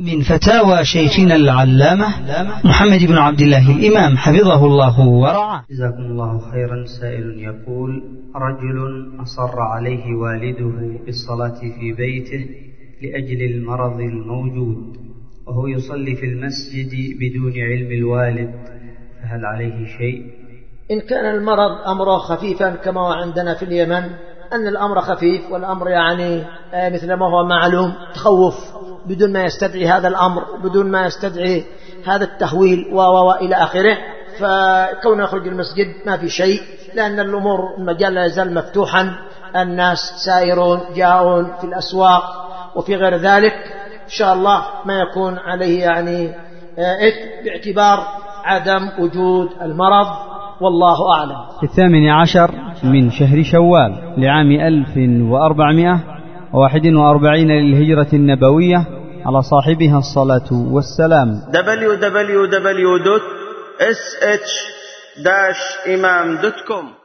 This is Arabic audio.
من فتاوى شيخنا العلامة محمد بن عبد الله الإمام حفظه الله ورعاه. جزاكم الله خيرا. سائل يقول: رجل أصر عليه والده بالصلاة في بيته لأجل المرض الموجود، وهو يصلي في المسجد بدون علم الوالد، فهل عليه شيء؟ إن كان المرض أمره خفيفا كما عندنا في اليمن أن الأمر خفيف والأمر يعني مثل ما هو معلوم تخوف بدون ما يستدعي هذا الأمر، بدون ما يستدعي هذا التهويل وإلى آخره، فكون يخرج المسجد ما في شيء، لأن الأمور المجال لا يزال مفتوحا، الناس سائرون جاءون في الأسواق وفي غير ذلك، إن شاء الله ما يكون عليه يعني إثم باعتبار عدم وجود المرض، والله أعلم. في 18 من شهر شوال لعام 1441 للهجرة النبوية على صاحبها الصلاة والسلام. www.sh-imam.com